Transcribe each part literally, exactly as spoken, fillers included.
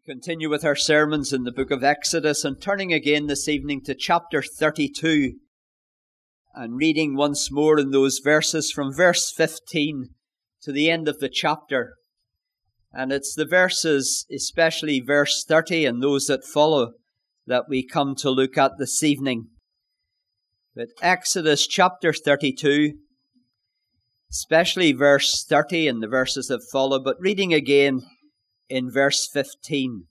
Continue with our sermons in the book of Exodus, and turning again this evening to chapter thirty-two and reading once more in those verses from verse fifteen to the end of the chapter. And it's the verses, especially verse thirty and those that follow, that we come to look at this evening. But Exodus chapter thirty-two, especially verse thirty and the verses that follow, but reading again in verse fifteen.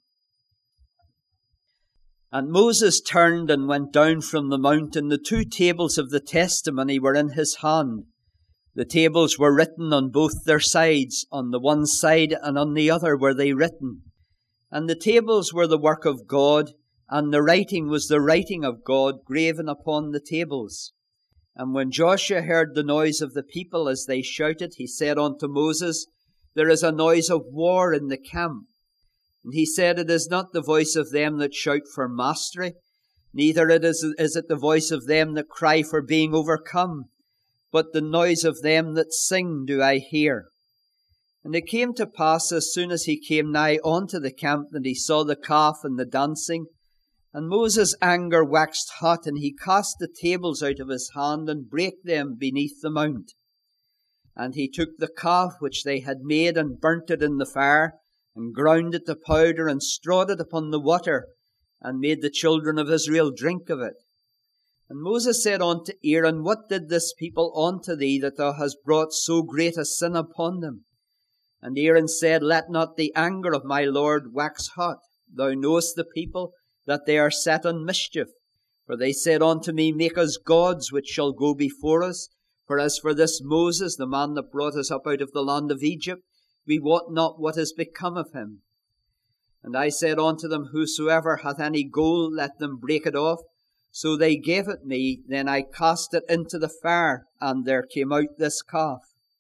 And Moses turned and went down from the mount, and the two tables of the testimony were in his hand. The tables were written on both their sides, on the one side and on the other were they written. And the tables were the work of God, and the writing was the writing of God graven upon the tables. And when Joshua heard the noise of the people as they shouted, he said unto Moses, There is a noise of war in the camp. And he said, It is not the voice of them that shout for mastery, neither it is, is it the voice of them that cry for being overcome, but the noise of them that sing do I hear. And it came to pass, as soon as he came nigh unto the camp, that he saw the calf and the dancing, and Moses' anger waxed hot, and he cast the tables out of his hand, and brake them beneath the mount. And he took the calf which they had made, and burnt it in the fire, and ground it to powder, and strawed it upon the water, and made the children of Israel drink of it. And Moses said unto Aaron, What did this people unto thee, that thou hast brought so great a sin upon them? And Aaron said, Let not the anger of my Lord wax hot. Thou knowest the people, that they are set on mischief. For they said unto me, Make us gods which shall go before us. For as for this Moses, the man that brought us up out of the land of Egypt, we wot not what is become of him. And I said unto them, Whosoever hath any gold, let them break it off. So they gave it me, then I cast it into the fire, and there came out this calf.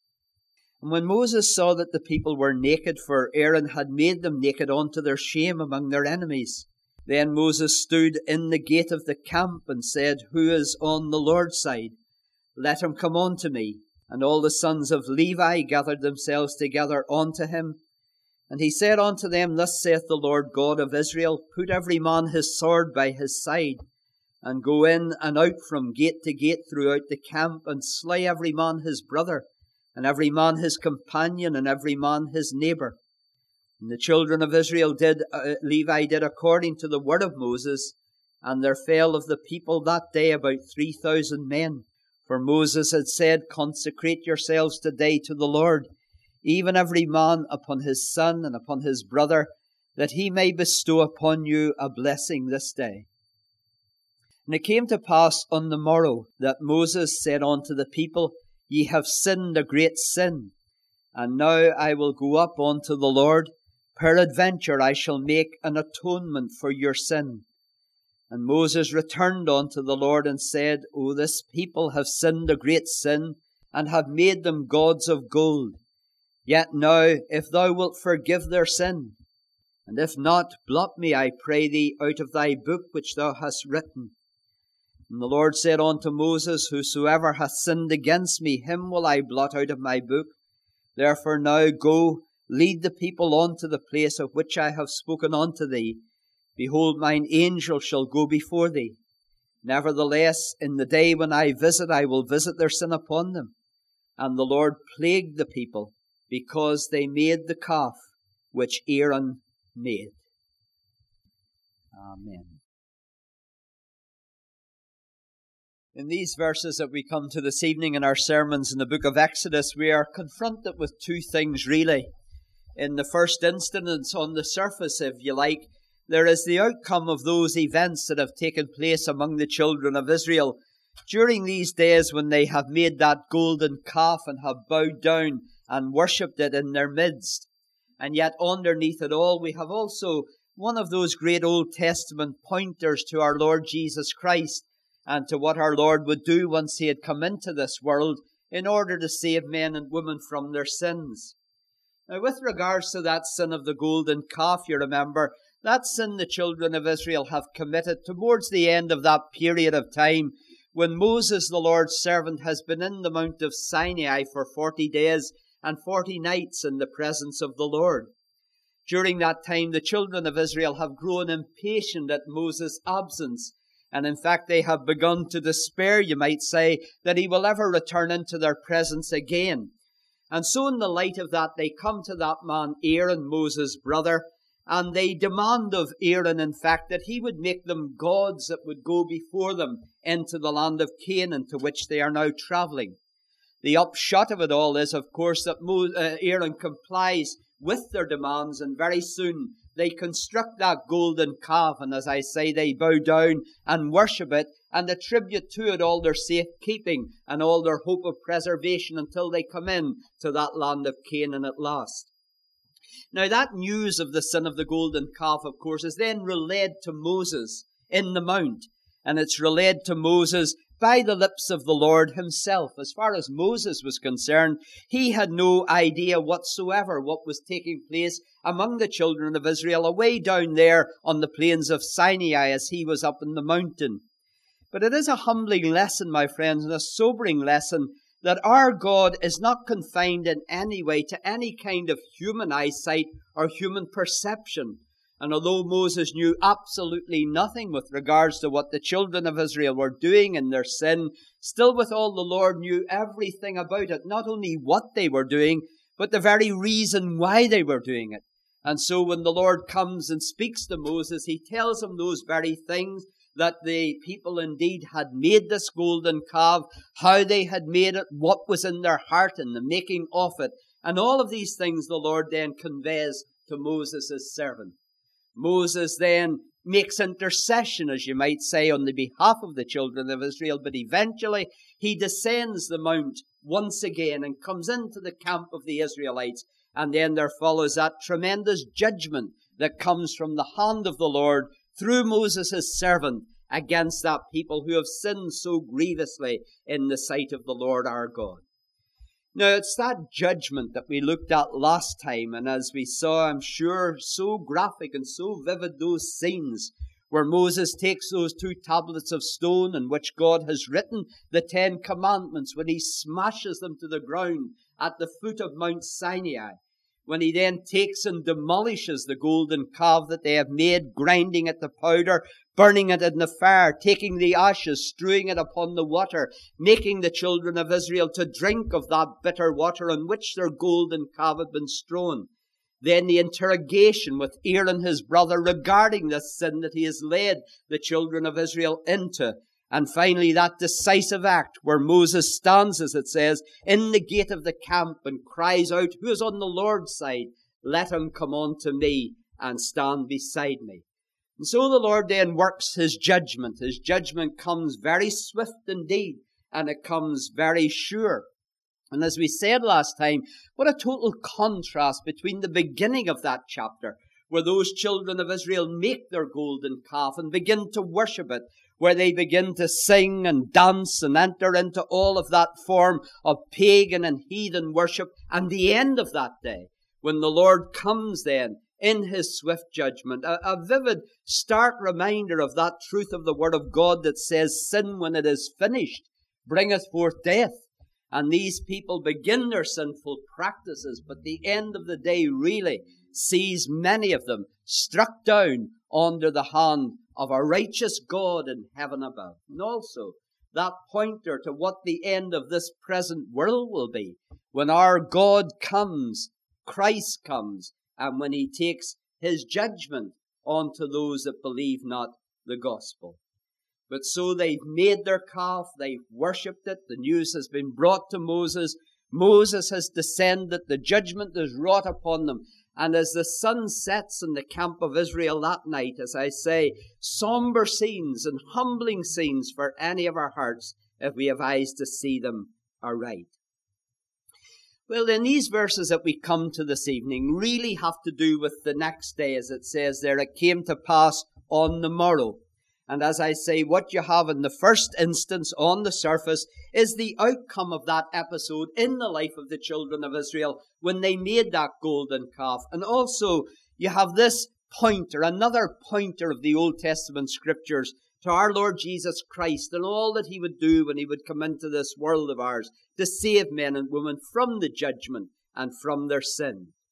And when Moses saw that the people were naked, for Aaron had made them naked unto their shame among their enemies, then Moses stood in the gate of the camp, and said, Who is on the Lord's side? Let him come unto me. And all the sons of Levi gathered themselves together unto him. And he said unto them, Thus saith the Lord God of Israel, Put every man his sword by his side, and go in and out from gate to gate throughout the camp, and slay every man his brother, and every man his companion, and every man his neighbour. And the children of Israel did, uh, Levi did according to the word of Moses, and there fell of the people that day about three thousand men. For Moses had said, Consecrate yourselves today to the Lord, even every man upon his son and upon his brother, that he may bestow upon you a blessing this day. And it came to pass on the morrow that Moses said unto the people, Ye have sinned a great sin, and now I will go up unto the Lord. Peradventure I shall make an atonement for your sin. And Moses returned unto the Lord and said, O this people have sinned a great sin, and have made them gods of gold. Yet now, if thou wilt forgive their sin, and if not, blot me, I pray thee, out of thy book which thou hast written. And the Lord said unto Moses, Whosoever hath sinned against me, him will I blot out of my book. Therefore now go, lead the people unto the place of which I have spoken unto thee. Behold, mine angel shall go before thee. Nevertheless, in the day when I visit, I will visit their sin upon them. And the Lord plagued the people, because they made the calf which Aaron made. Amen. In these verses that we come to this evening in our sermons in the book of Exodus, we are confronted with two things really. In the first instance, on the surface, if you like, there is the outcome of those events that have taken place among the children of Israel during these days when they have made that golden calf and have bowed down and worshipped it in their midst. And yet underneath it all, we have also one of those great Old Testament pointers to our Lord Jesus Christ and to what our Lord would do once he had come into this world in order to save men and women from their sins. Now, with regards to that sin of the golden calf, you remember, that sin the children of Israel have committed towards the end of that period of time when Moses, the Lord's servant, has been in the Mount of Sinai for forty days and forty nights in the presence of the Lord. During that time, the children of Israel have grown impatient at Moses' absence. And in fact, they have begun to despair, you might say, that he will ever return into their presence again. And so in the light of that, they come to that man, Aaron, Moses' brother, and they demand of Aaron, in fact, that he would make them gods that would go before them into the land of Canaan, to which they are now traveling. The upshot of it all is, of course, that Aaron complies with their demands, and very soon they construct that golden calf, and as I say, they bow down and worship it and attribute to it all their safekeeping and all their hope of preservation until they come in to that land of Canaan at last. Now that news of the sin of the golden calf, of course, is then relayed to Moses in the mount, and it's relayed to Moses by the lips of the Lord himself. As far as Moses was concerned, he had no idea whatsoever what was taking place among the children of Israel away down there on the plains of Sinai as he was up in the mountain. But it is a humbling lesson, my friends, and a sobering lesson, that our God is not confined in any way to any kind of human eyesight or human perception. And although Moses knew absolutely nothing with regards to what the children of Israel were doing in their sin, still withal the Lord knew everything about it, not only what they were doing, but the very reason why they were doing it. And so when the Lord comes and speaks to Moses, he tells him those very things, that the people indeed had made this golden calf, how they had made it, what was in their heart in the making of it. And all of these things the Lord then conveys to Moses, his servant. Moses then makes intercession, as you might say, on the behalf of the children of Israel, but eventually he descends the mount once again and comes into the camp of the Israelites, and then there follows that tremendous judgment that comes from the hand of the Lord through Moses, his servant, against that people who have sinned so grievously in the sight of the Lord our God. Now, it's that judgment that we looked at last time, and as we saw, I'm sure, so graphic and so vivid those scenes where Moses takes those two tablets of stone in which God has written the Ten Commandments, when he smashes them to the ground at the foot of Mount Sinai, when he then takes and demolishes the golden calf that they have made, grinding it to powder, burning it in the fire, taking the ashes, strewing it upon the water, making the children of Israel to drink of that bitter water on which their golden calf had been strewn. Then the interrogation with Aaron his brother regarding this sin that he has led the children of Israel into. And finally that decisive act where Moses stands, as it says, in the gate of the camp and cries out, "Who is on the Lord's side? Let him come unto me and stand beside me." And so the Lord then works his judgment. His judgment comes very swift indeed, and it comes very sure. And as we said last time, what a total contrast between the beginning of that chapter, where those children of Israel make their golden calf and begin to worship it, where they begin to sing and dance and enter into all of that form of pagan and heathen worship, and the end of that day, when the Lord comes then in his swift judgment, a, a vivid, stark reminder of that truth of the Word of God that says, "Sin, when it is finished, bringeth forth death." And these people begin their sinful practices, but the end of the day really sees many of them struck down under the hand of a righteous God in heaven above. And also that pointer to what the end of this present world will be, when our God comes, Christ comes, and when he takes his judgment onto those that believe not the gospel. But so they've made their calf, they've worshipped it, the news has been brought to Moses, Moses has descended, the judgment is wrought upon them, and as the sun sets in the camp of Israel that night, as I say, somber scenes and humbling scenes for any of our hearts, if we have eyes to see them aright. Well, then these verses that we come to this evening really have to do with the next day, as it says there, "It came to pass on the morrow." And as I say, what you have in the first instance on the surface is the outcome of that episode in the life of the children of Israel when they made that golden calf. And also you have this pointer, another pointer of the Old Testament scriptures to our Lord Jesus Christ and all that he would do when he would come into this world of ours to save men and women from the judgment and from their sin.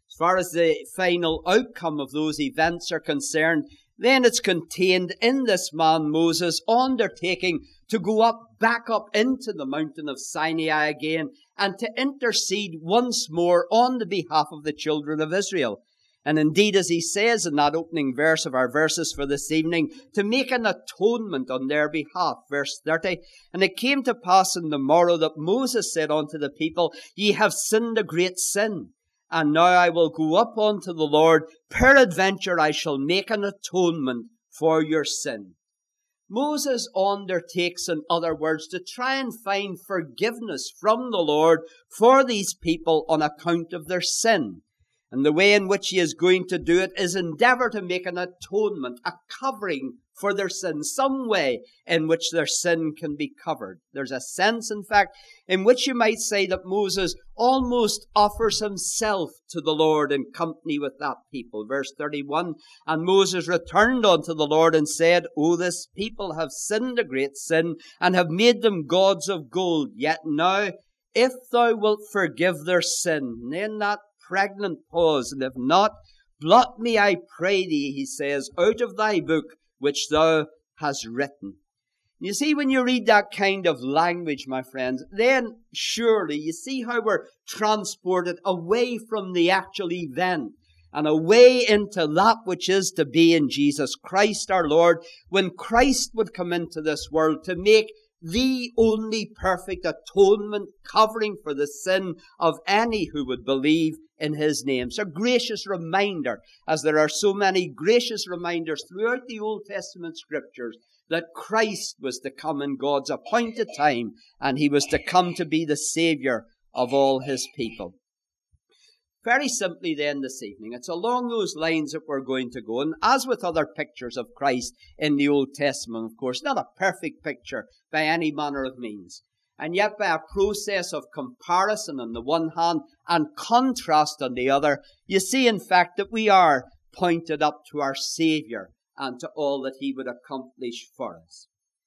As far as the final outcome of those events are concerned, then it's contained in this man Moses undertaking to go up, back up into the mountain of Sinai again and to intercede once more on the behalf of the children of Israel. And indeed, as he says in that opening verse of our verses for this evening, to make an atonement on their behalf. Verse thirty, and it came to pass in the morrow that Moses said unto the people, Ye have sinned a great sin. And now I will go up unto the Lord. Peradventure I shall make an atonement for your sin. Moses undertakes, in other words, to try and find forgiveness from the Lord for these people on account of their sin. And the way in which he is going to do it is endeavour to make an atonement, a covering for their sin, some way in which their sin can be covered. There's a sense, in fact, in which you might say that Moses almost offers himself to the Lord in company with that people. Verse thirty-one, and Moses returned unto the Lord and said, O this people have sinned a great sin, and have made them gods of gold. Yet now, if thou wilt forgive their sin, and in that pregnant pause, and if not, blot me, I pray thee, he says, out of thy book which thou hast written. You see, when you read that kind of language, my friends, then surely you see how we're transported away from the actual event and away into that which is to be in Jesus Christ our Lord, when Christ would come into this world to make the only perfect atonement covering for the sin of any who would believe in his name. It's a gracious reminder, as there are so many gracious reminders throughout the Old Testament scriptures, that Christ was to come in God's appointed time, and he was to come to be the Saviour of all his people. Very simply then this evening, it's along those lines that we're going to go. And as with other pictures of Christ in the Old Testament, of course, not a perfect picture by any manner of means. And yet by a process of comparison on the one hand and contrast on the other, you see in fact that we are pointed up to our Saviour and to all that he would accomplish for us.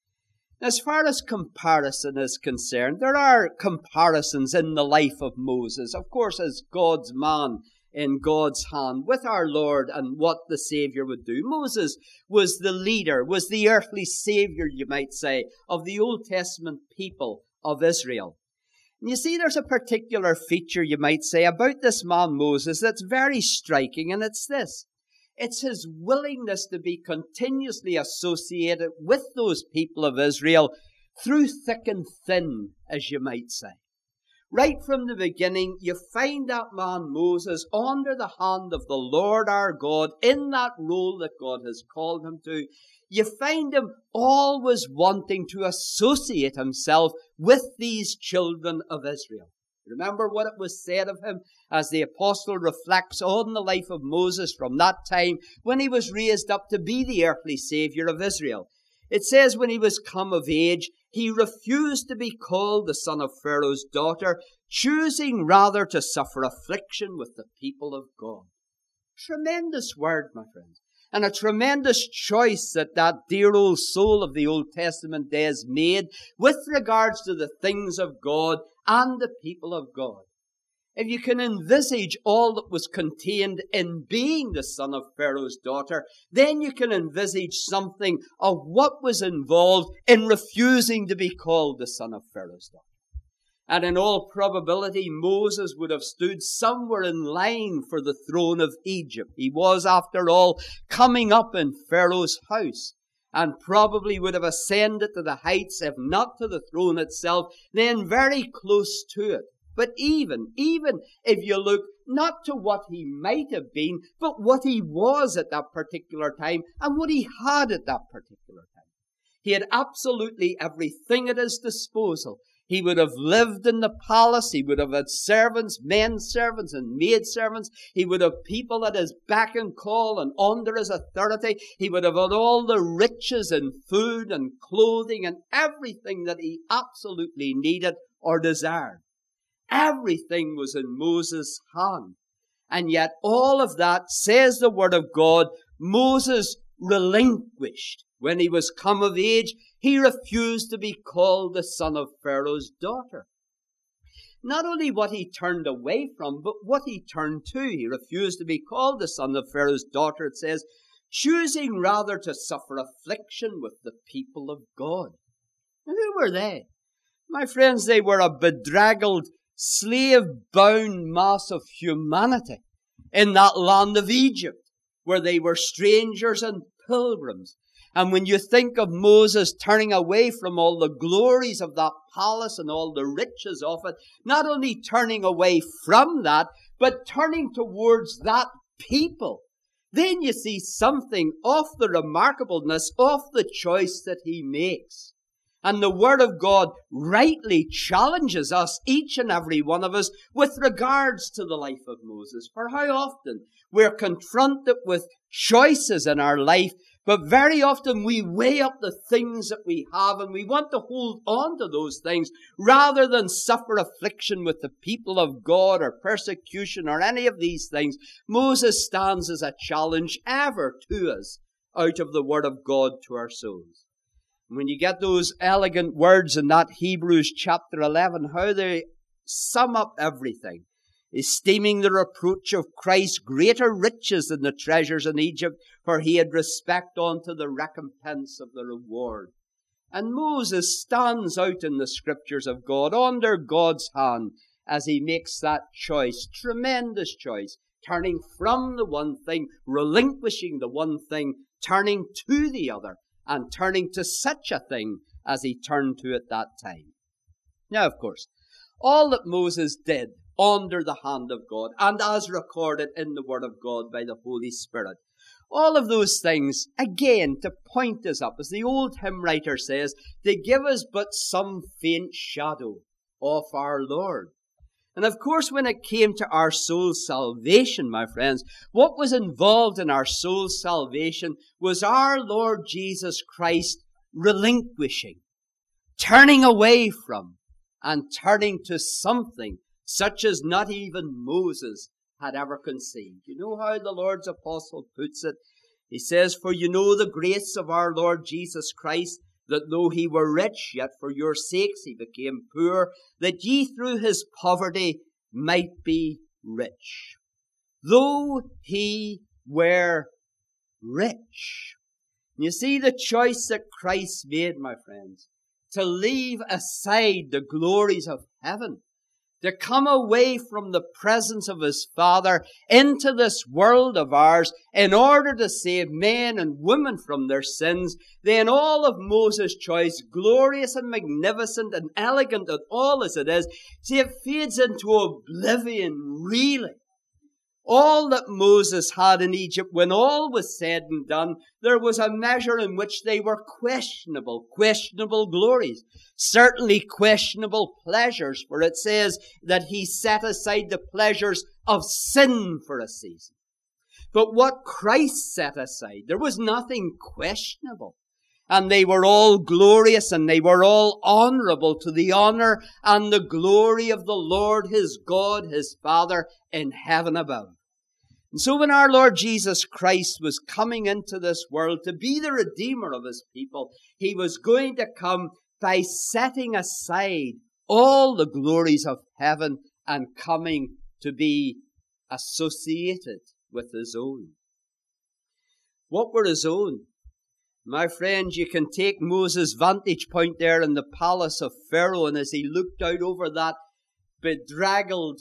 As far as comparison is concerned, there are comparisons in the life of Moses, of course, as God's man in God's hand with our Lord and what the Saviour would do. Moses was the leader, was the earthly Saviour, you might say, of the Old Testament people of Israel. And you see, there's a particular feature, you might say, about this man Moses that's very striking, and it's this. It's his willingness to be continuously associated with those people of Israel through thick and thin, as you might say. Right from the beginning, you find that man Moses under the hand of the Lord our God in that role that God has called him to. You find him always wanting to associate himself with these children of Israel. Remember what it was said of him as the apostle reflects on the life of Moses from that time when he was raised up to be the earthly Saviour of Israel. It says when he was come of age, he refused to be called the son of Pharaoh's daughter, choosing rather to suffer affliction with the people of God. Tremendous word, my friends. And a tremendous choice that that dear old soul of the Old Testament days made with regards to the things of God and the people of God. If you can envisage all that was contained in being the son of Pharaoh's daughter, then you can envisage something of what was involved in refusing to be called the son of Pharaoh's daughter. And in all probability, Moses would have stood somewhere in line for the throne of Egypt. He was, after all, coming up in Pharaoh's house, and probably would have ascended to the heights, if not to the throne itself, then very close to it. But even, even if you look not to what he might have been, but what he was at that particular time and what he had at that particular time. He had absolutely everything at his disposal. He would have lived in the palace. He would have had servants, men servants and maid servants. He would have people at his beck and call and under his authority. He would have had all the riches and food and clothing and everything that he absolutely needed or desired. Everything was in Moses' hand. And yet all of that, says the Word of God, Moses relinquished. When he was come of age, he refused to be called the son of Pharaoh's daughter. Not only what he turned away from, but what he turned to. He refused to be called the son of Pharaoh's daughter, it says, choosing rather to suffer affliction with the people of God. Now, who were they? My friends, they were a bedraggled, slave-bound mass of humanity in that land of Egypt, where they were strangers and pilgrims. And when you think of Moses turning away from all the glories of that palace and all the riches of it, not only turning away from that, but turning towards that people, then you see something of the remarkableness of the choice that he makes. And the Word of God rightly challenges us, each and every one of us, with regards to the life of Moses. For how often we're confronted with choices in our life, but very often we weigh up the things that we have and we want to hold on to those things rather than suffer affliction with the people of God or persecution or any of these things. Moses stands as a challenge ever to us out of the Word of God to our souls. When you get those elegant words in that Hebrews chapter eleven, how they sum up everything. Esteeming the reproach of Christ greater riches than the treasures in Egypt, for he had respect unto the recompense of the reward. And Moses stands out in the scriptures of God, under God's hand, as he makes that choice, tremendous choice, turning from the one thing, relinquishing the one thing, turning to the other, and turning to such a thing as he turned to at that time. Now, of course, all that Moses did under the hand of God, and as recorded in the Word of God by the Holy Spirit, all of those things, again, to point us up, as the old hymn writer says, they give us but some faint shadow of our Lord. And of course, when it came to our soul's salvation, my friends, what was involved in our soul's salvation was our Lord Jesus Christ relinquishing, turning away from, and turning to something such as not even Moses had ever conceived. You know how the Lord's apostle puts it? He says, for you know the grace of our Lord Jesus Christ, that though he were rich, yet for your sakes he became poor, that ye through his poverty might be rich. Though he were rich. You see the choice that Christ made, my friends, to leave aside the glories of heaven, to come away from the presence of his Father into this world of ours in order to save men and women from their sins, then all of Moses' choice, glorious and magnificent and elegant and all as it is, see, it fades into oblivion, really. All that Moses had in Egypt, when all was said and done, there was a measure in which they were questionable, questionable glories, certainly questionable pleasures, for it says that he set aside the pleasures of sin for a season. But what Christ set aside, there was nothing questionable. And they were all glorious and they were all honorable to the honor and the glory of the Lord his God, his Father in heaven above. And so when our Lord Jesus Christ was coming into this world to be the Redeemer of his people, he was going to come by setting aside all the glories of heaven and coming to be associated with his own. What were his own? My friends, you can take Moses' vantage point there in the palace of Pharaoh, and as he looked out over that bedraggled,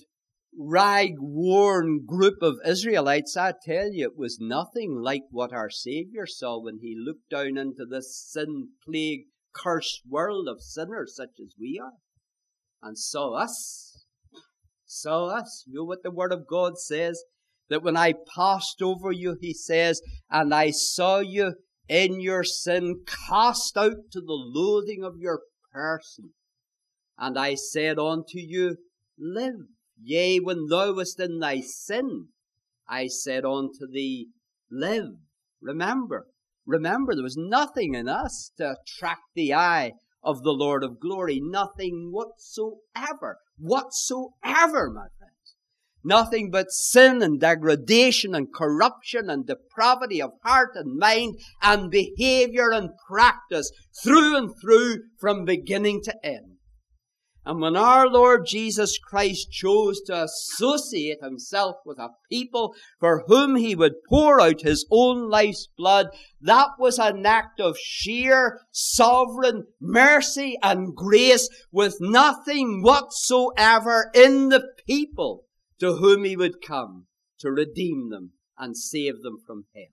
rag-worn group of Israelites, I tell you, it was nothing like what our Savior saw when he looked down into this sin-plagued, cursed world of sinners such as we are, and saw us. Saw us. You know what the Word of God says? That when I passed over you, he says, and I saw you in your sin, cast out to the loathing of your person. And I said unto you, live. Yea, when thou wast in thy sin, I said unto thee, live. Remember, remember, there was nothing in us to attract the eye of the Lord of glory. Nothing whatsoever, whatsoever, my friends. Nothing but sin and degradation and corruption and depravity of heart and mind and behavior and practice through and through from beginning to end. And when our Lord Jesus Christ chose to associate himself with a people for whom he would pour out his own life's blood, that was an act of sheer sovereign mercy and grace, with nothing whatsoever in the people to whom he would come to redeem them and save them from hell.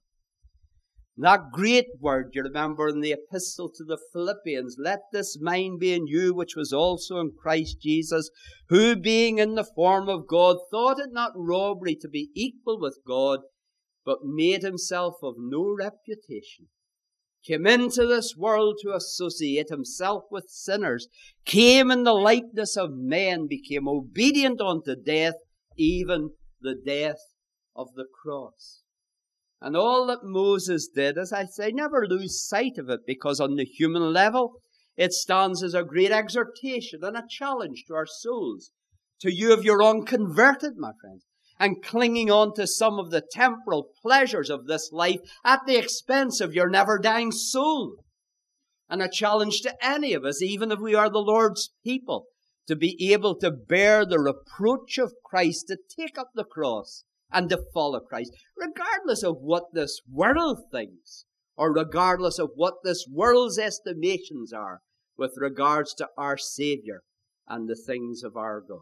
That great word, you remember in the epistle to the Philippians, let this mind be in you, which was also in Christ Jesus, who being in the form of God, thought it not robbery to be equal with God, but made himself of no reputation, came into this world to associate himself with sinners, came in the likeness of men, became obedient unto death, even the death of the cross. And all that Moses did, as I say, never lose sight of it, because on the human level, it stands as a great exhortation and a challenge to our souls, to you if you're unconverted, my friends, and clinging on to some of the temporal pleasures of this life at the expense of your never-dying soul. And a challenge to any of us, even if we are the Lord's people, to be able to bear the reproach of Christ, to take up the cross, and to follow Christ, regardless of what this world thinks, or regardless of what this world's estimations are with regards to our Savior and the things of our God.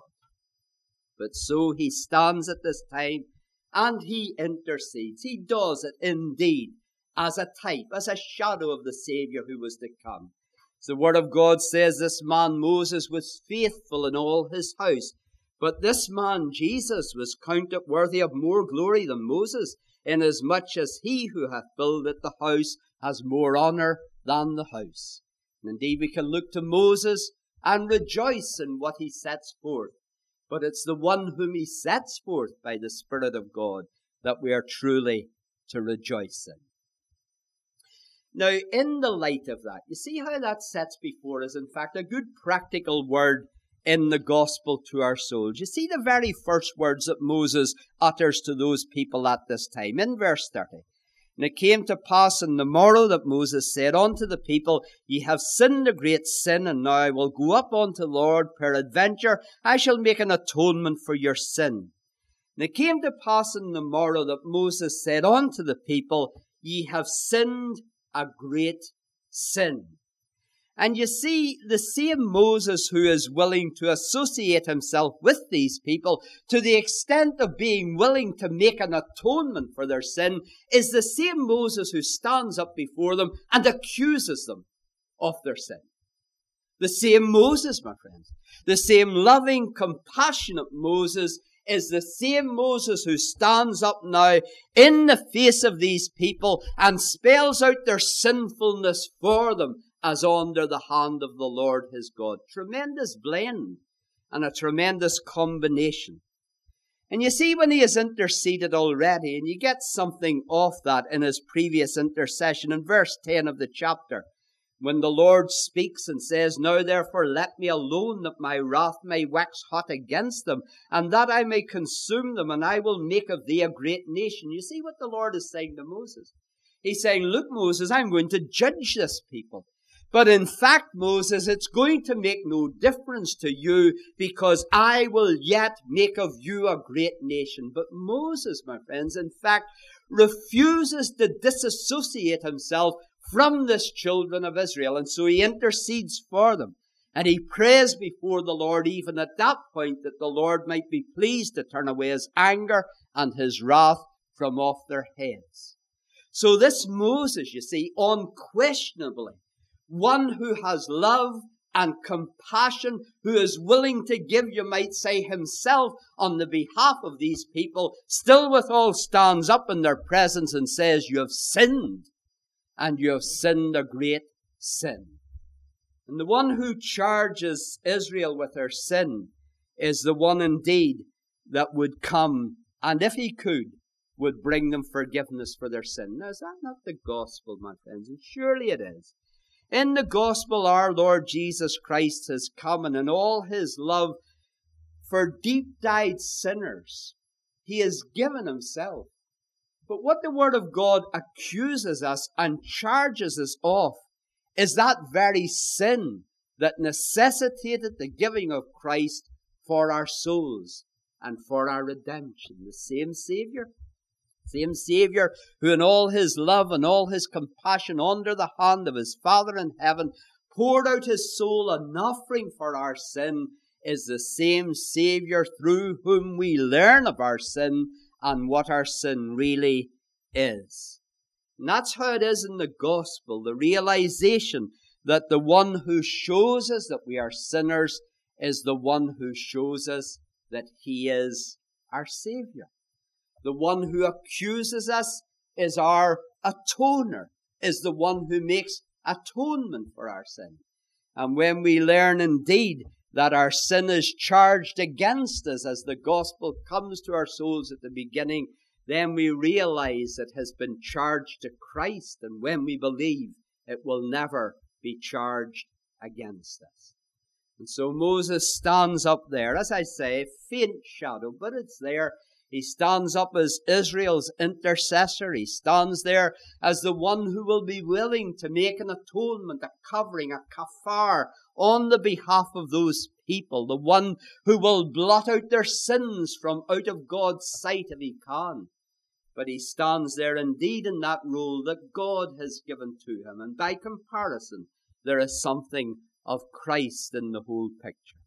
But so he stands at this time and he intercedes. He does it indeed as a type, as a shadow of the Savior who was to come. So the Word of God says this man Moses was faithful in all his house. But this man, Jesus, was counted worthy of more glory than Moses, inasmuch as he who hath builded the house has more honour than the house. And indeed we can look to Moses and rejoice in what he sets forth. But it's the one whom he sets forth by the Spirit of God that we are truly to rejoice in. Now, in the light of that, you see how that sets before us, in fact, a good practical word in the gospel to our souls. You see the very first words that Moses utters to those people at this time, in verse thirty. And it came to pass in the morrow that Moses said unto the people, Ye have sinned a great sin, and now I will go up unto the Lord, peradventure I shall make an atonement for your sin. And it came to pass in the morrow that Moses said unto the people, Ye have sinned a great sin. And you see, the same Moses who is willing to associate himself with these people to the extent of being willing to make an atonement for their sin is the same Moses who stands up before them and accuses them of their sin. The same Moses, my friends, the same loving, compassionate Moses is the same Moses who stands up now in the face of these people and spells out their sinfulness for them as under the hand of the Lord his God. Tremendous blend and a tremendous combination. And you see, when he has interceded already, and you get something of that in his previous intercession in verse ten of the chapter, when the Lord speaks and says, Now therefore let me alone, that my wrath may wax hot against them, and that I may consume them, and I will make of thee a great nation. You see what the Lord is saying to Moses? He's saying, Look, Moses, I'm going to judge this people. But in fact, Moses, it's going to make no difference to you, because I will yet make of you a great nation. But Moses, my friends, in fact, refuses to disassociate himself from this children of Israel. And so he intercedes for them. And he prays before the Lord even at that point that the Lord might be pleased to turn away his anger and his wrath from off their heads. So this Moses, you see, unquestionably, one who has love and compassion, who is willing to give, you might say, himself on the behalf of these people, still withal stands up in their presence and says, You have sinned, and you have sinned a great sin. And the one who charges Israel with their sin is the one indeed that would come, and if he could, would bring them forgiveness for their sin. Now, is that not the gospel, my friends? And surely it is. In the gospel, our Lord Jesus Christ has come, and in all his love for deep-dyed sinners, he has given himself. But what the Word of God accuses us and charges us of is that very sin that necessitated the giving of Christ for our souls and for our redemption. The same Savior, same Savior who in all his love and all his compassion under the hand of his Father in heaven poured out his soul an offering for our sin, is the same Savior through whom we learn of our sin and what our sin really is. And that's how it is in the gospel, the realization that the one who shows us that we are sinners is the one who shows us that he is our Savior. The one who accuses us is our atoner, is the one who makes atonement for our sin. And when we learn indeed that our sin is charged against us as the gospel comes to our souls at the beginning, then we realize it has been charged to Christ. And when we believe, it will never be charged against us. And so Moses stands up there, as I say, faint shadow, but it's there. He stands up as Israel's intercessor. He stands there as the one who will be willing to make an atonement, a covering, a kafar on the behalf of those people. The one who will blot out their sins from out of God's sight if he can. But he stands there indeed in that role that God has given to him. And by comparison, there is something of Christ in the whole picture.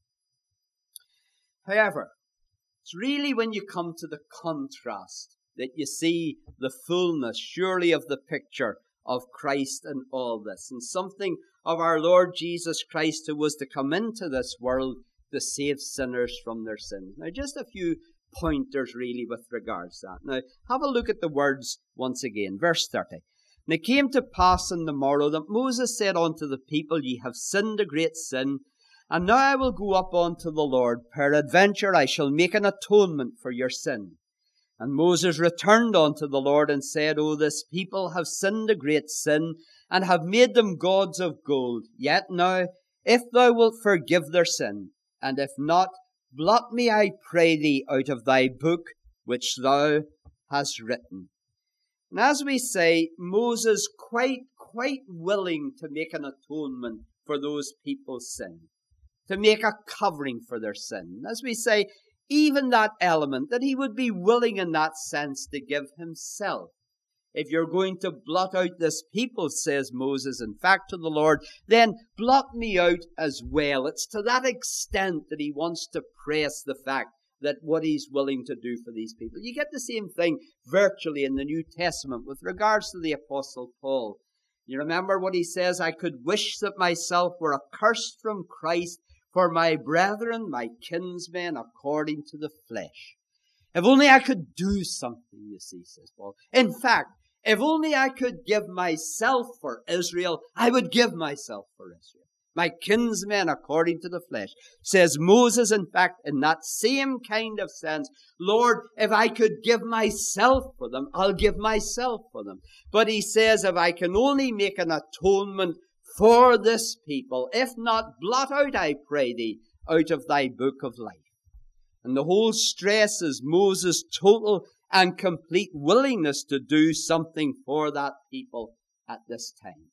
However, it's really when you come to the contrast that you see the fullness, surely, of the picture of Christ in all this. And something of our Lord Jesus Christ who was to come into this world to save sinners from their sins. Now, just a few pointers really with regards to that. Now, have a look at the words once again. Verse thirty. And it came to pass on the morrow that Moses said unto the people, Ye have sinned a great sin, and now I will go up unto the Lord. Peradventure I shall make an atonement for your sin. And Moses returned unto the Lord and said, O this people have sinned a great sin, and have made them gods of gold. Yet now, if thou wilt forgive their sin, and if not, blot me, I pray thee, out of thy book which thou hast written. And as we say, Moses quite, quite willing to make an atonement for those people's sin, to make a covering for their sin. As we say, even that element, that he would be willing in that sense to give himself. If you're going to blot out this people, says Moses, in fact, to the Lord, then blot me out as well. It's to that extent that he wants to press the fact that what he's willing to do for these people. You get the same thing virtually in the New Testament with regards to the Apostle Paul. You remember what he says, I could wish that myself were accursed from Christ for my brethren, my kinsmen, according to the flesh. If only I could do something, you see, says Paul. In fact, if only I could give myself for Israel, I would give myself for Israel. My kinsmen according to the flesh. Says Moses, in fact, in that same kind of sense, Lord, if I could give myself for them, I'll give myself for them. But he says, if I can only make an atonement for this people, if not, blot out, I pray thee, out of thy book of life. And the whole stress is Moses' total and complete willingness to do something for that people at this time.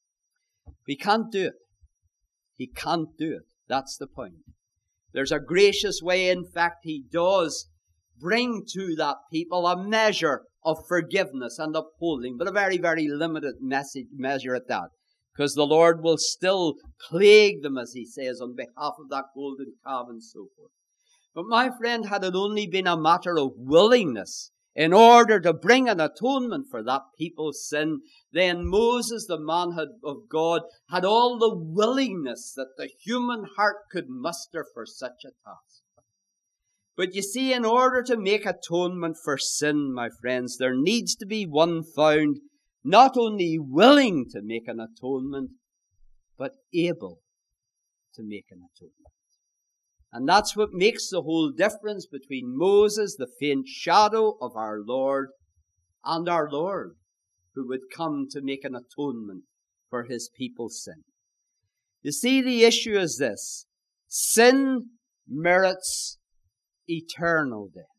He can't do it. He can't do it. That's the point. There's a gracious way, in fact, he does bring to that people a measure of forgiveness and upholding, but a very, very limited message, measure at that. Because the Lord will still plague them, as he says, on behalf of that golden calf and so forth. But my friend, had it only been a matter of willingness in order to bring an atonement for that people's sin, then Moses, the man of God, had all the willingness that the human heart could muster for such a task. But you see, in order to make atonement for sin, my friends, there needs to be one found not only willing to make an atonement, but able to make an atonement. And that's what makes the whole difference between Moses, the faint shadow of our Lord, and our Lord, who would come to make an atonement for his people's sin. You see, the issue is this. Sin merits eternal death,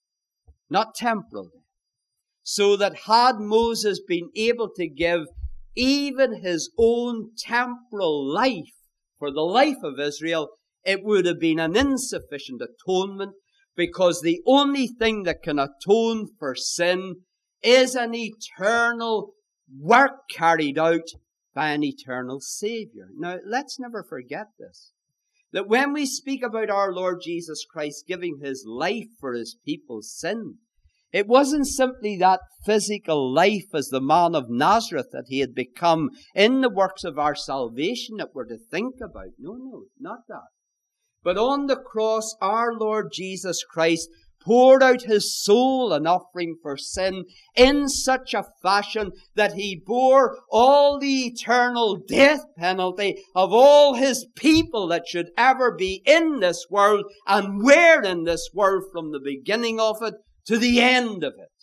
not temporal death. So that had Moses been able to give even his own temporal life for the life of Israel, it would have been an insufficient atonement, because the only thing that can atone for sin is an eternal work carried out by an eternal Savior. Now, let's never forget this, that when we speak about our Lord Jesus Christ giving his life for his people's sin, it wasn't simply that physical life as the man of Nazareth that he had become in the works of our salvation that we're to think about. No, no, not that. But on the cross, our Lord Jesus Christ poured out his soul an offering for sin in such a fashion that he bore all the eternal death penalty of all his people that should ever be in this world and were in this world from the beginning of it to the end of it.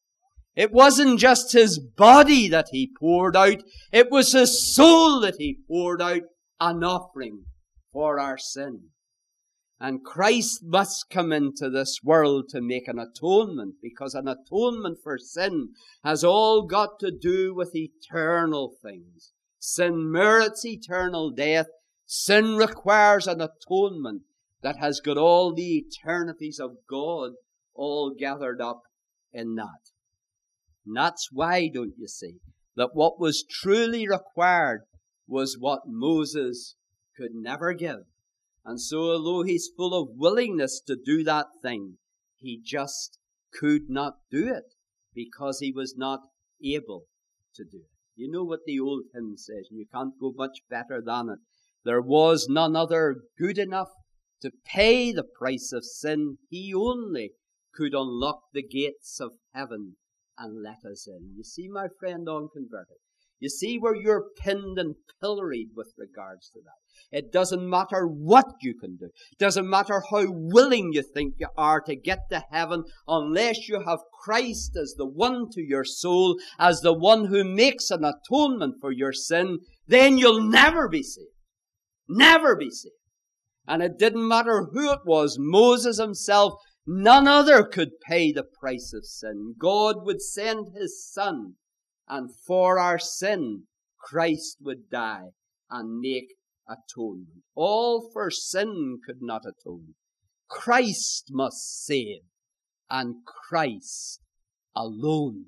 It wasn't just his body that he poured out, it was his soul that he poured out, an offering for our sin. And Christ must come into this world to make an atonement, because an atonement for sin has all got to do with eternal things. Sin merits eternal death. Sin requires an atonement that has got all the eternities of God all gathered up in that. And that's why, don't you see, that what was truly required was what Moses could never give. And so, although he's full of willingness to do that thing, he just could not do it because he was not able to do it. You know what the old hymn says, and you can't go much better than it. There was none other good enough to pay the price of sin. He only could unlock the gates of heaven and let us in. You see, my friend unconverted, you see where you're pinned and pilloried with regards to that. It doesn't matter what you can do. It doesn't matter how willing you think you are to get to heaven, unless you have Christ as the one to your soul, as the one who makes an atonement for your sin, then you'll never be saved. Never be saved. And it didn't matter who it was, Moses himself, none other could pay the price of sin. God would send his Son, and for our sin, Christ would die and make atonement. All for sin could not atone. Christ must save, and Christ alone.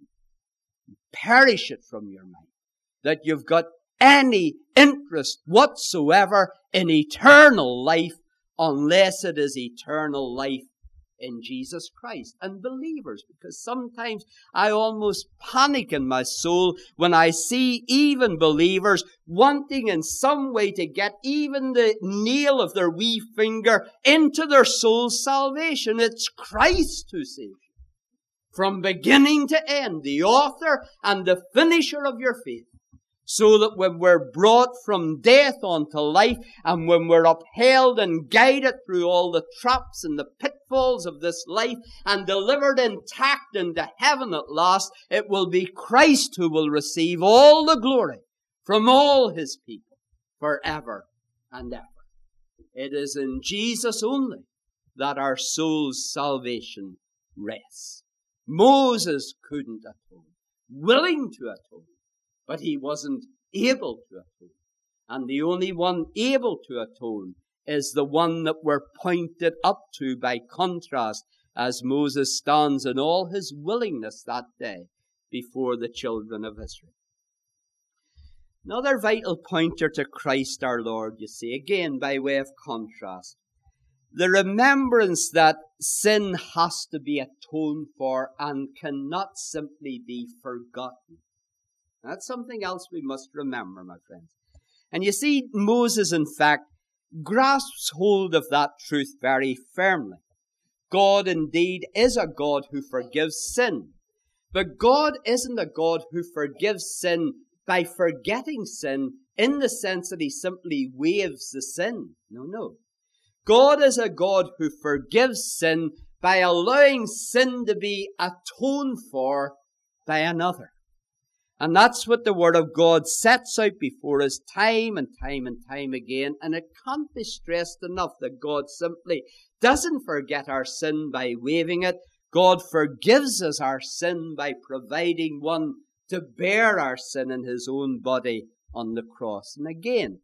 Perish it from your mind that you've got any interest whatsoever in eternal life unless it is eternal life in Jesus Christ. And believers, because sometimes I almost panic in my soul when I see even believers wanting in some way to get even the nail of their wee finger into their soul's salvation. It's Christ who saves you. From beginning to end, the author and the finisher of your faith. So that when we're brought from death unto life, and when we're upheld and guided through all the traps and the pitfalls of this life, and delivered intact into heaven at last, it will be Christ who will receive all the glory from all his people forever and ever. It is in Jesus only that our soul's salvation rests. Moses couldn't atone, willing to atone, but he wasn't able to atone. And the only one able to atone is the one that we're pointed up to by contrast as Moses stands in all his willingness that day before the children of Israel. Another vital pointer to Christ our Lord, you see, again by way of contrast, the remembrance that sin has to be atoned for and cannot simply be forgotten. That's something else we must remember, my friends. And you see, Moses, in fact, grasps hold of that truth very firmly. God indeed is a God who forgives sin. But God isn't a God who forgives sin by forgetting sin in the sense that he simply waives the sin. No, no. God is a God who forgives sin by allowing sin to be atoned for by another. And that's what the Word of God sets out before us time and time and time again. And it can't be stressed enough that God simply doesn't forget our sin by waiving it. God forgives us our sin by providing one to bear our sin in his own body on the cross. And again,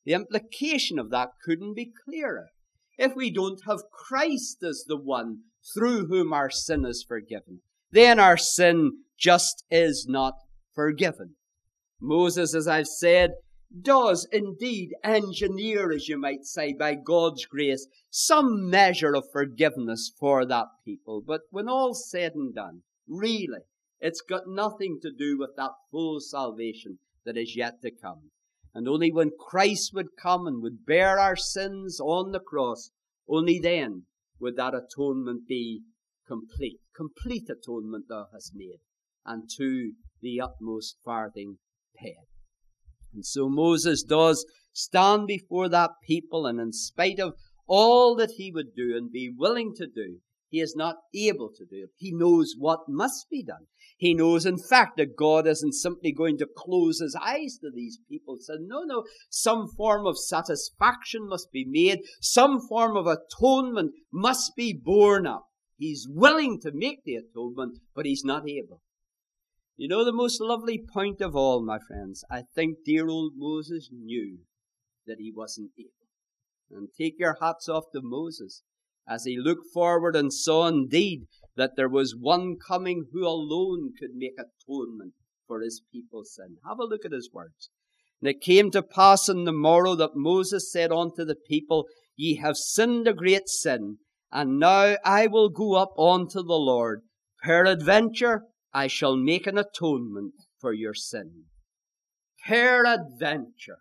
The implication of that couldn't be clearer. If we don't have Christ as the one through whom our sin is forgiven, then our sin just is not forgiven. Moses, as I've said, does indeed engineer, as you might say, by God's grace, some measure of forgiveness for that people. But when all's said and done, really, it's got nothing to do with that full salvation that is yet to come. And only when Christ would come and would bear our sins on the cross, only then would that atonement be complete. Complete atonement thou hast made, and to the utmost farthing paid. And so Moses does stand before that people, and in spite of all that he would do and be willing to do, he is not able to do it. He knows what must be done. He knows, in fact, that God isn't simply going to close his eyes to these people. Said, no, no, some form of satisfaction must be made. Some form of atonement must be borne up. He's willing to make the atonement, but he's not able. You know, the most lovely point of all, my friends, I think dear old Moses knew that he wasn't able. And take your hats off to Moses as he looked forward and saw indeed that there was one coming who alone could make atonement for his people's sin. Have a look at his words. And it came to pass on the morrow that Moses said unto the people, Ye have sinned a great sin, and now I will go up unto the Lord. Peradventure I shall make an atonement for your sin. Peradventure.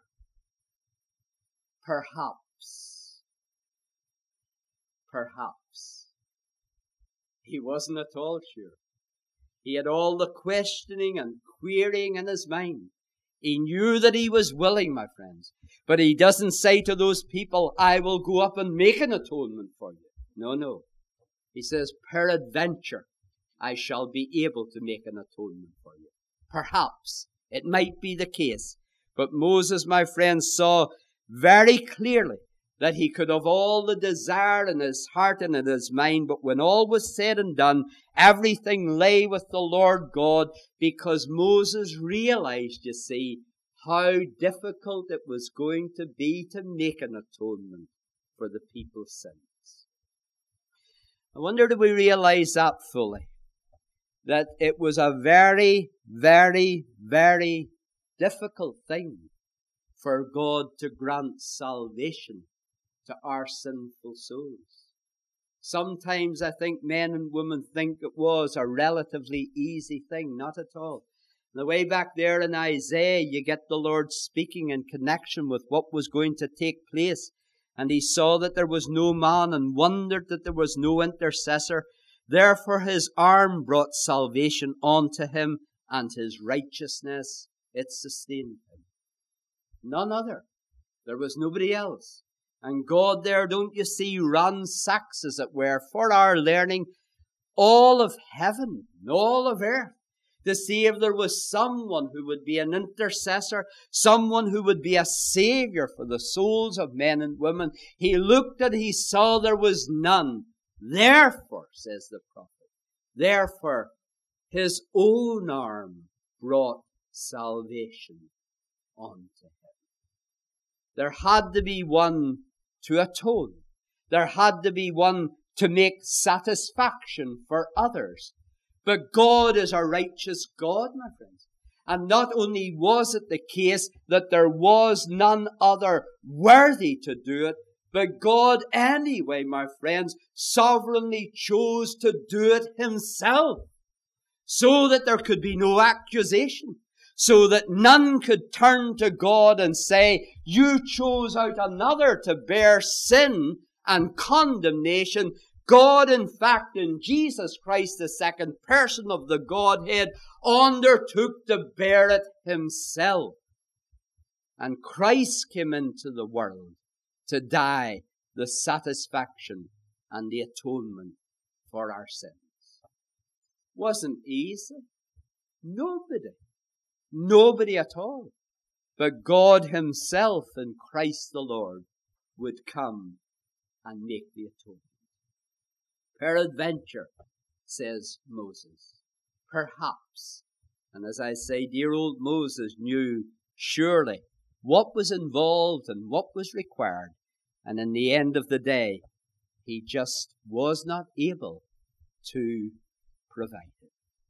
Perhaps. Perhaps. He wasn't at all sure. He had all the questioning and querying in his mind. He knew that he was willing, my friends. But he doesn't say to those people, I will go up and make an atonement for you. No, no. He says, peradventure, I shall be able to make an atonement for you. Perhaps. It might be the case. But Moses, my friends, saw very clearly that he could have all the desire in his heart and in his mind, but when all was said and done, everything lay with the Lord God, because Moses realized, you see, how difficult it was going to be to make an atonement for the people's sins. I wonder, do we realize that fully? That it was a very, very, very difficult thing for God to grant salvation to our sinful souls. Sometimes I think men and women think it was a relatively easy thing. Not at all. On the way back there in Isaiah, you get the Lord speaking in connection with what was going to take place. And he saw that there was no man and wondered that there was no intercessor. Therefore his arm brought salvation unto him, and his righteousness it sustained him. None other. There was nobody else. And God there, don't you see, ransacks, as it were, for our learning, all of heaven, all of earth, to see if there was someone who would be an intercessor, someone who would be a savior for the souls of men and women. He looked and he saw there was none. Therefore, says the prophet, therefore his own arm brought salvation unto him. There had to be one to atone. There had to be one to make satisfaction for others. But God is a righteous God, my friends. And not only was it the case that there was none other worthy to do it, but God anyway, my friends, sovereignly chose to do it himself, so that there could be no accusation, so that none could turn to God and say, you chose out another to bear sin and condemnation. God, in fact, in Jesus Christ, the second person of the Godhead, undertook to bear it himself. And Christ came into the world to die the satisfaction and the atonement for our sins. Wasn't easy. Nobody. Nobody at all. But God himself in Christ the Lord would come and make the atonement. Peradventure, says Moses. Perhaps. And as I say, dear old Moses knew surely what was involved and what was required. And in the end of the day, he just was not able to provide it.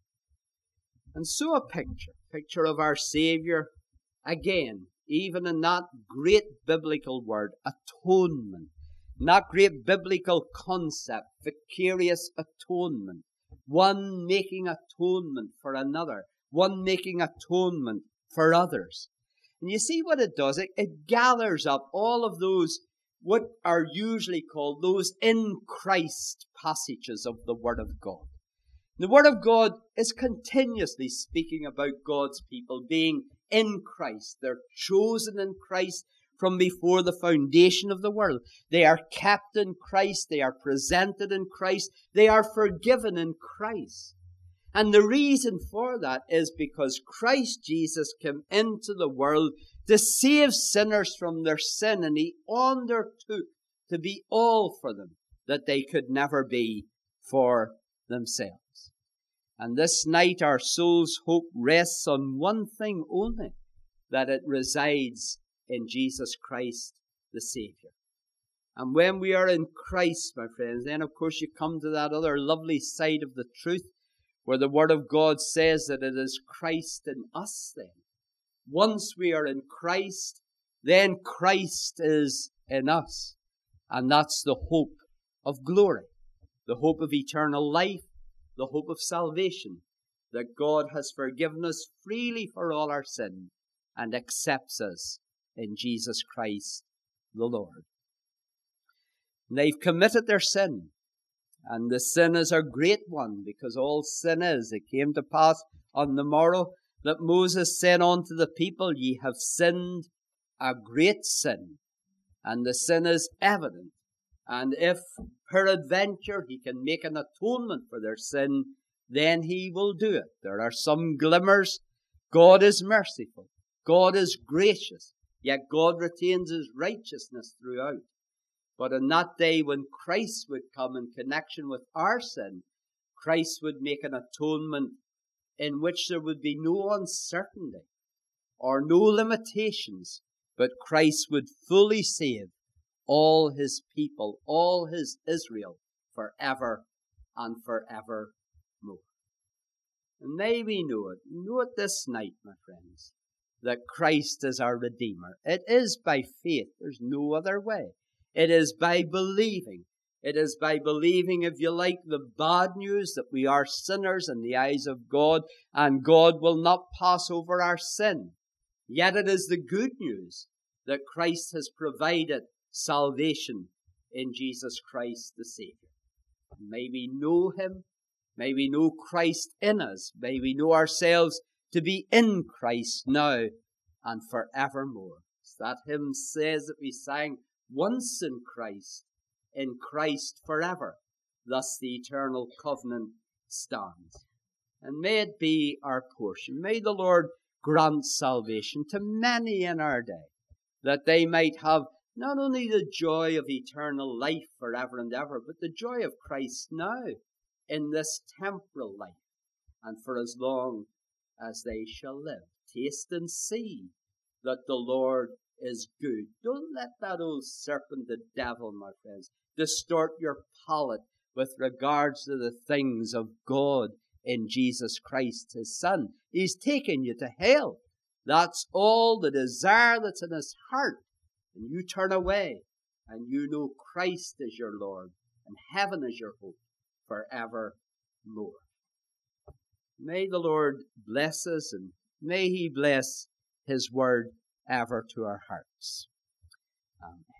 And so a picture, picture of our Savior, again, even in that great biblical word, atonement, that great biblical concept, vicarious atonement, one making atonement for another, one making atonement for others. And you see what it does? It, it gathers up all of those, what are usually called those in Christ passages of the Word of God. The Word of God is continuously speaking about God's people being in Christ. They're chosen in Christ from before the foundation of the world. They are kept in Christ. They are presented in Christ. They are forgiven in Christ. And the reason for that is because Christ Jesus came into the world to save sinners from their sin, and he undertook to be all for them that they could never be for themselves. And this night our soul's hope rests on one thing only, that it resides in Jesus Christ the Savior. And when we are in Christ, my friends, then of course you come to that other lovely side of the truth, where the Word of God says that it is Christ in us then. Once we are in Christ, then Christ is in us. And that's the hope of glory, the hope of eternal life, the hope of salvation, that God has forgiven us freely for all our sin and accepts us in Jesus Christ the Lord. And they've committed their sin. And the sin is a great one, because all sin is. It came to pass on the morrow that Moses said unto the people, Ye have sinned a great sin, and the sin is evident. And if peradventure he can make an atonement for their sin, then he will do it. There are some glimmers. God is merciful. God is gracious. Yet God retains his righteousness throughout. But on that day when Christ would come in connection with our sin, Christ would make an atonement in which there would be no uncertainty or no limitations, but Christ would fully save all his people, all his Israel, forever and forever more. And may we know it, know it this night, my friends, that Christ is our Redeemer. It is by faith. There's no other way. It is by believing. It is by believing, if you like, the bad news that we are sinners in the eyes of God, and God will not pass over our sin. Yet it is the good news that Christ has provided salvation in Jesus Christ the Savior. May we know him. May we know Christ in us. May we know ourselves to be in Christ now and forevermore. As that hymn says that we sang, once in Christ, in Christ forever. Thus the eternal covenant stands. And may it be our portion. May the Lord grant salvation to many in our day, that they might have not only the joy of eternal life forever and ever, but the joy of Christ now in this temporal life, and for as long as they shall live. Taste and see that the Lord is good. Don't let that old serpent, the devil, my friends, distort your palate with regards to the things of God in Jesus Christ, his Son. He's taken you to hell. That's all the desire that's in his heart. And you turn away, and you know Christ is your Lord, and heaven is your hope forevermore. May the Lord bless us, and may he bless his word ever to our hearts. Amen.